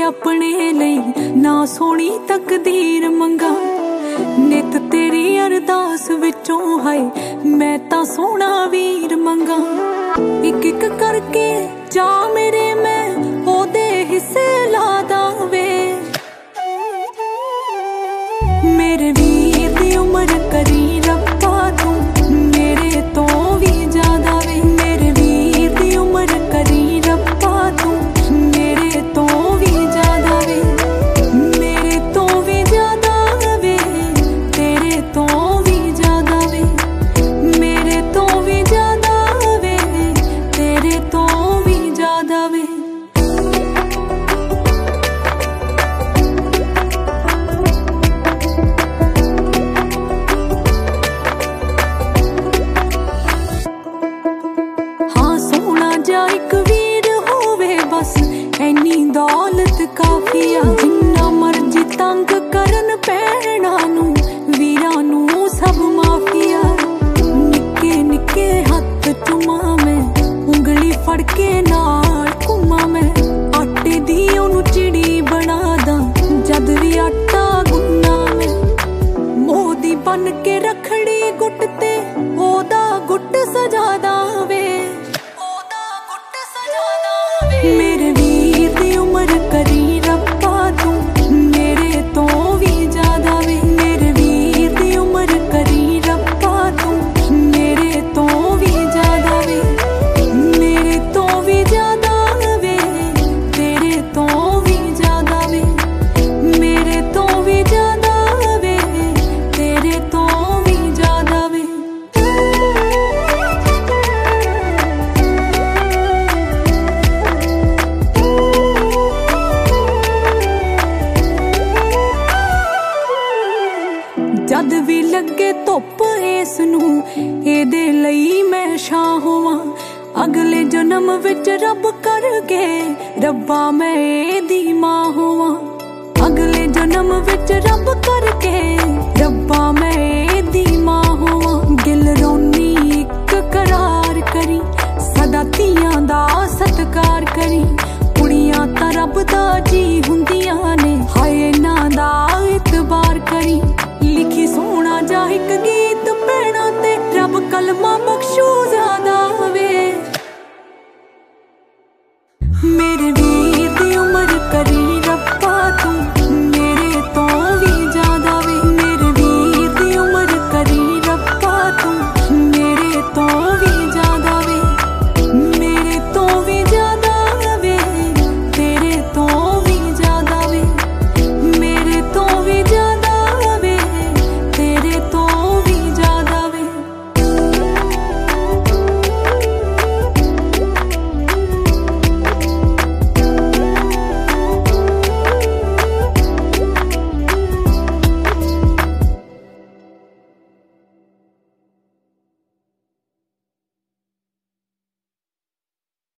अपने लई ना सोनी तकदीर मंगा। नित तेरी अरदास विचों हाय मैं तां सोना वीर मंगा। एक एक करके जा मेरे मैं ओदे हिस्से ला दावे। मेरे वीर दी उम्र करी रब्बा तू मेरे तो भी ज्यादा वे। मेरे वीर दी उम्र करी रब्बा तू मेरे तो भी ज्यादा वे। मेरे तो भी ज्यादा वे तेरे तो भी ज्यादा वे। मेरे तो भी ज्यादा वे तेरे तो भी ज्यादा वे। जा एक वीर होवे बस ऐनी दौलत काफिया। जिन्ना मर्जी तंग करन पैणा नू वीरां नू सब माफिया। निक्के निक्के हत्थ चुमा मैं उंगली फड़ के नाल घुमा मैं। आटे दी ओनू चिड़ी बना दा जद भी आटा गुन्ना मैं। मोदी बन के रखड़ी गुट ते ओदा गुट सजा दावे। मेरे वीर दी उम्र करी रब्बा तू मेरे तो भी ज्यादा वे। मेरे वीर दी उम्र करी रब्बा तू मेरे तो भी ज्यादा वे। मेरे तो भी ज्यादा वे तेरे तो भी ज्यादा वे। मेरे तो भी ज्यादा वे तेरे तो भी ज्यादा वे। जद भी लगे धुप इस नू एदे लई मैं छां होवां। अगले जन्म विच रब करके रब्बा मैं एदी मां होवां। अगले जन्म विच रब करके रब्बा मैं एदी मां होवां। दिल रोनी इक करार करी सदा धीआं दा सत्कार करी। कुड़ियां तां रब दा जी हुंदियां ने